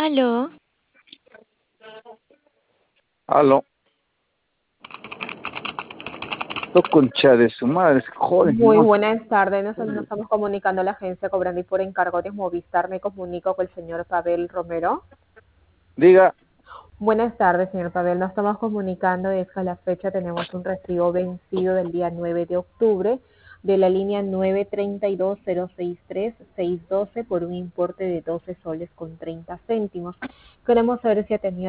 Aló, Aló, tu concha de su madre, joder, Muy no. buenas tardes, nos estamos comunicando a la agencia Cobrandi por encargo de Movistar. Me comunico con el señor Pavel Romero. Diga, Buenas tardes, señor Pavel. Nos estamos comunicando, es que a la fecha tenemos un recibo vencido del día 9 de octubre de la línea 932063612 por un importe de 12 soles con 30 céntimos. Queremos saber si ha tenido